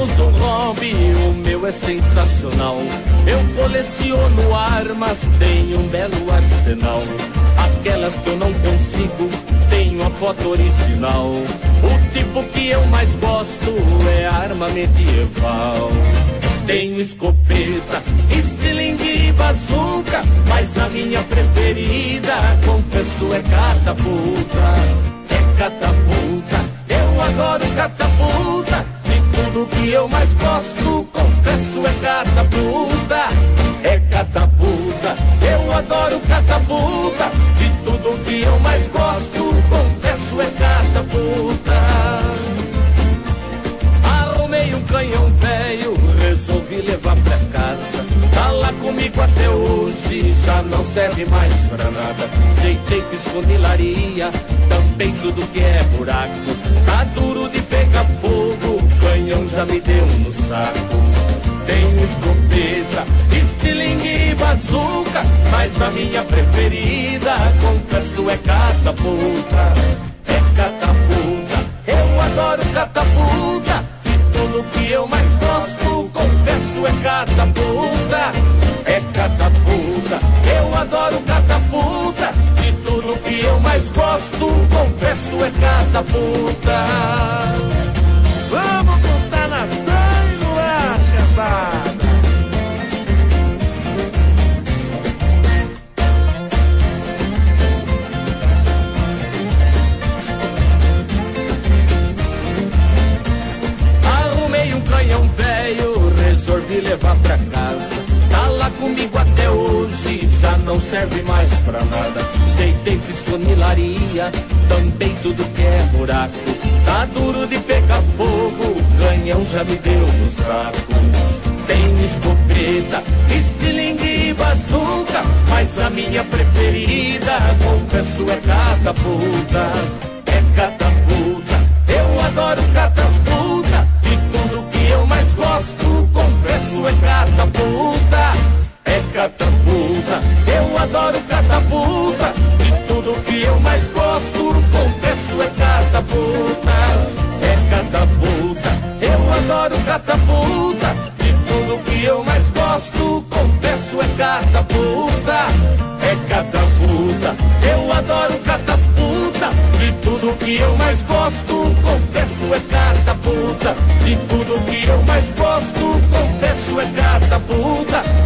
temos um hobby, o meu é sensacional. Eu coleciono armas, tenho um belo arsenal. Aquelas que eu não consigo, tenho a foto original. O tipo que eu mais gosto é arma medieval. Tenho escopeta, estilingue e bazuca, mas a minha preferida, confesso, é catapulta. É catapulta, eu adoro catapulta. De tudo que eu mais gosto, confesso, é catapulta. É catapulta, eu adoro catapulta. De tudo que eu mais gosto, confesso, é catapulta. Arrumei um canhão velho, resolvi levar pra casa. Tá lá comigo até hoje, já não serve mais pra nada. Deitei, fiz funilaria, tampei tudo que é buraco. Tá duro de pegar fogo, o canhão já me deu no saco. Tenho escopeta, estilingue e bazuca, mas a minha preferida, confesso, é catapulta. É catapulta, eu adoro catapulta. De tudo que eu mais gosto, confesso, é catapulta. É catapulta, eu adoro catapulta. De tudo que eu mais gosto, confesso, é catapulta. Vamos contar na trem no ar, cambada. Arrumei um canhão velho, resolvi levar pra casa. Tá lá comigo até hoje, já não serve mais pra nada. Jeitei, fiz funilaria, tampei tudo que é buraco. Tá duro de pegar fogo, o canhão já me deu no saco. Tenho escopeta, estilingue e bazuca, mas a minha preferida, confesso, é catapulta. É catapulta, eu adoro catapulta. De tudo que eu mais gosto, confesso, é catapulta. É catapulta, eu adoro catapulta. De tudo que eu mais gosto, confesso, é catapulta. É catapulta, eu adoro catapulta. De tudo que eu mais gosto, confesso, é catapulta. É catapulta, eu adoro catapulta. De tudo que eu mais gosto, confesso, é catapulta. De tudo que eu mais gosto, confesso, é catapulta.